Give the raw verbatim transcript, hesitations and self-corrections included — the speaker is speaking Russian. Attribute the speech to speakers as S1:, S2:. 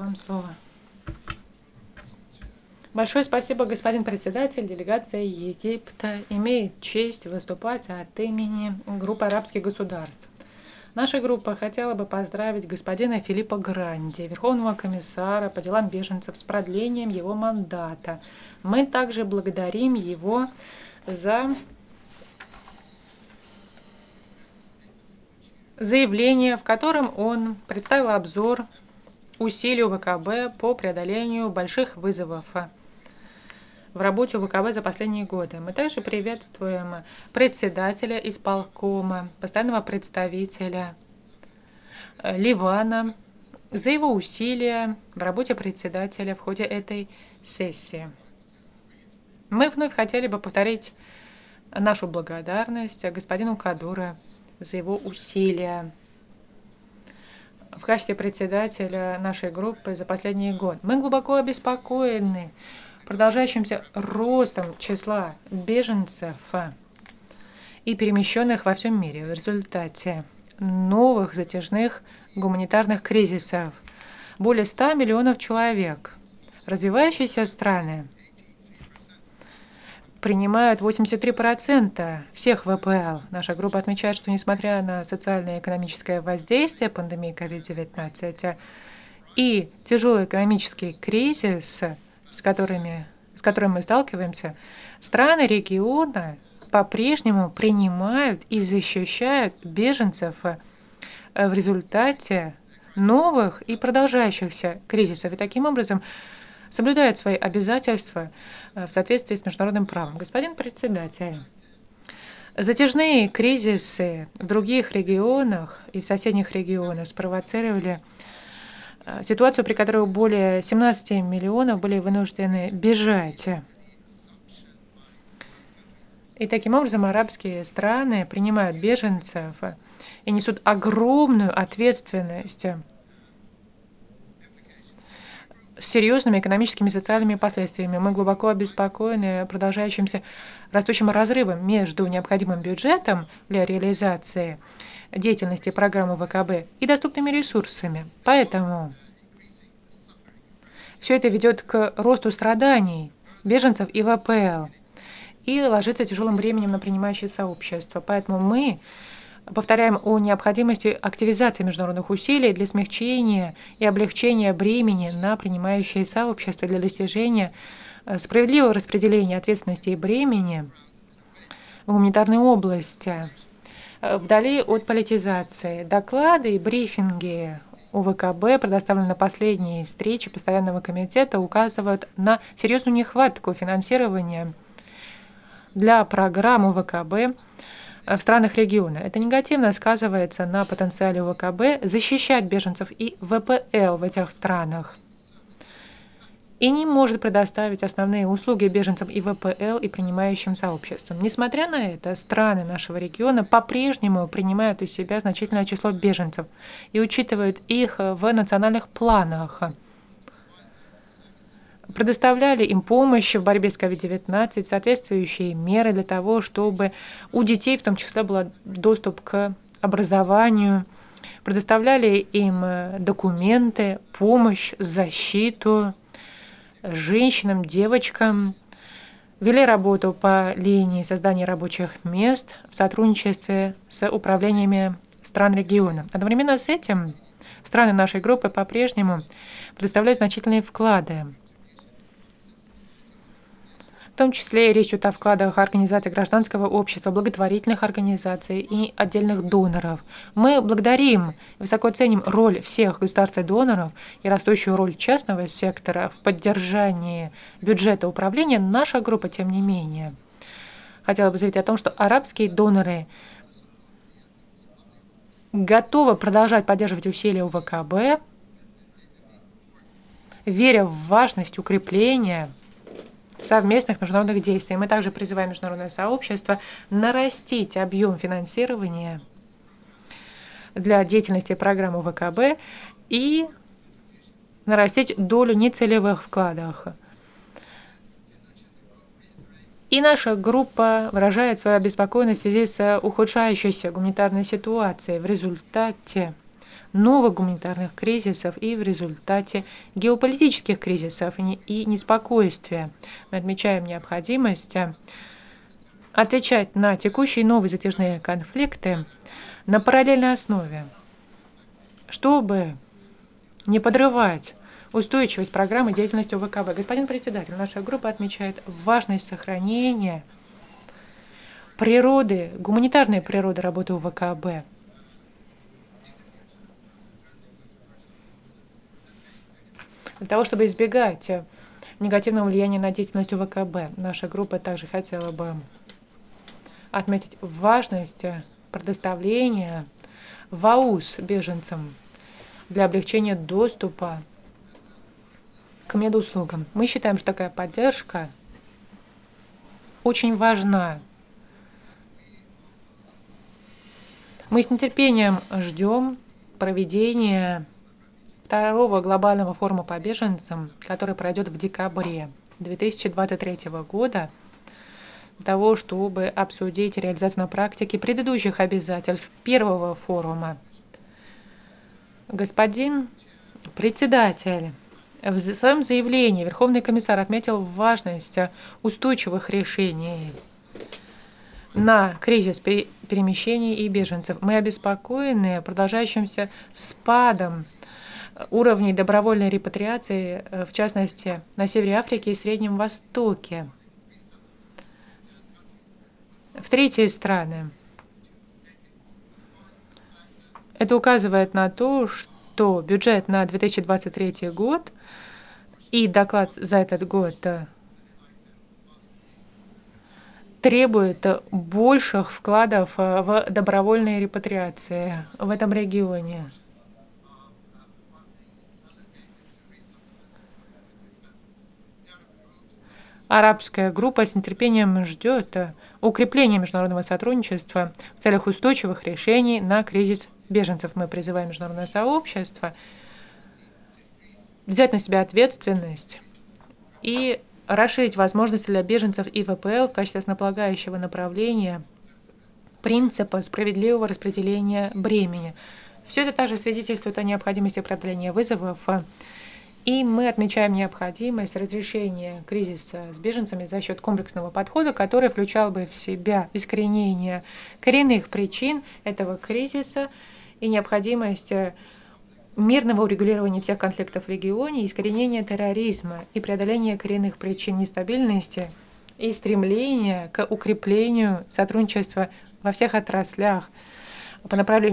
S1: вам слово. Большое спасибо, господин председатель. Делегация Египта имеет честь выступать от имени группы арабских государств. Наша группа хотела бы поздравить господина Филиппо Гранди, Верховного комиссара по делам беженцев, с продлением его мандата. Мы также благодарим его за заявление, в котором он представил обзор усилий ВКБ по преодолению больших вызовов в работе ВКБ за последние годы. Мы также приветствуем председателя исполкома, постоянного представителя Ливана за его усилия в работе председателя в ходе этой сессии. Мы вновь хотели бы повторить нашу благодарность господину Кадуре за его усилия в качестве председателя нашей группы за последний год. Мы глубоко обеспокоены продолжающимся ростом числа беженцев и перемещенных во всем мире в результате новых затяжных гуманитарных кризисов. Более ста миллионов человек. Развивающиеся страны принимают восемьдесят три процента всех ВПЛ. Наша группа отмечает, что несмотря на социальное и экономическое воздействие пандемии ковид девятнадцать и тяжелый экономический кризис, с, которыми, с которым мы сталкиваемся, страны региона по-прежнему принимают и защищают беженцев в результате новых и продолжающихся кризисов. И таким образом соблюдают свои обязательства в соответствии с международным правом. Господин председатель, затяжные кризисы в других регионах и в соседних регионах спровоцировали ситуацию, при которой более семнадцати миллионов были вынуждены бежать. И таким образом арабские страны принимают беженцев и несут огромную ответственность с серьезными экономическими и социальными последствиями. Мы глубоко обеспокоены продолжающимся растущим разрывом между необходимым бюджетом для реализации деятельности программы ВКБ и доступными ресурсами. Поэтому все это ведет к росту страданий беженцев и ВПЛ и ложится тяжелым бременем на принимающее сообщество. Поэтому мы повторяем о необходимости активизации международных усилий для смягчения и облегчения бремени на принимающее сообщество для достижения справедливого распределения ответственности и бремени в гуманитарной области, вдали от политизации. Доклады и брифинги у ВКБ, предоставленные на последней встрече Постоянного комитета, указывают на серьезную нехватку финансирования для программы ВКБ в странах региона. Это негативно сказывается на потенциале ВКБ защищать беженцев и ВПЛ в этих странах и не может предоставить основные услуги беженцам и ВПЛ и принимающим сообществам. Несмотря на это, страны нашего региона по-прежнему принимают у себя значительное число беженцев и учитывают их в национальных планах, предоставляли им помощь в борьбе с ковид девятнадцать, соответствующие меры для того, чтобы у детей в том числе был доступ к образованию, предоставляли им документы, помощь, защиту женщинам, девочкам, вели работу по линии создания рабочих мест в сотрудничестве с управлениями стран региона. Одновременно с этим страны нашей группы по-прежнему предоставляют значительные вклады. В том числе речь идет о вкладах организаций гражданского общества, благотворительных организаций и отдельных доноров. Мы благодарим, высоко ценим роль всех государств-доноров и растущую роль частного сектора в поддержании бюджета управления. Наша группа, тем не менее, хотела бы заявить о том, что арабские доноры готовы продолжать поддерживать усилия УВКБ, веря в важность укрепления совместных международных действий. Мы также призываем международное сообщество нарастить объем финансирования для деятельности программы ВКБ и нарастить долю нецелевых вкладов. И наша группа выражает свою обеспокоенность в связи с ухудшающейся гуманитарной ситуацией в результате новых гуманитарных кризисов и в результате геополитических кризисов и неспокойствия. Мы отмечаем необходимость отвечать на текущие новые затяжные конфликты на параллельной основе, чтобы не подрывать устойчивость программы деятельности ОВКБ. Господин председатель, наша группа отмечает важность сохранения природы, гуманитарной природы работы УВКБ. Для того, чтобы избегать негативного влияния на деятельность УВКБ, наша группа также хотела бы отметить важность предоставления ВАУС беженцам для облегчения доступа к медуслугам. Мы считаем, что такая поддержка очень важна. Мы с нетерпением ждем проведения второго глобального форума по беженцам, который пройдет в декабре две тысячи двадцать третьего года, для того, чтобы обсудить реализацию на практике предыдущих обязательств первого форума. Господин председатель, в своем заявлении Верховный комиссар отметил важность устойчивых решений на кризис перемещений и беженцев. Мы обеспокоены продолжающимся спадом уровней добровольной репатриации, в частности, на севере Африки и Среднем Востоке, в третьи страны. Это указывает на то, что бюджет на две тысячи двадцать третий год и доклад за этот год требует больших вкладов в добровольные репатриации в этом регионе. Арабская группа с нетерпением ждет укрепления международного сотрудничества в целях устойчивых решений на кризис беженцев. Мы призываем международное сообщество взять на себя ответственность и расширить возможности для беженцев и ВПЛ в качестве основополагающего направления принципа справедливого распределения бремени. Все это также свидетельствует о необходимости преодоления вызовов, и мы отмечаем необходимость разрешения кризиса с беженцами за счет комплексного подхода, который включал бы в себя искоренение коренных причин этого кризиса и необходимость мирного урегулирования всех конфликтов в регионе, искоренения терроризма и преодоления коренных причин нестабильности и стремления к укреплению сотрудничества во всех отраслях по направлению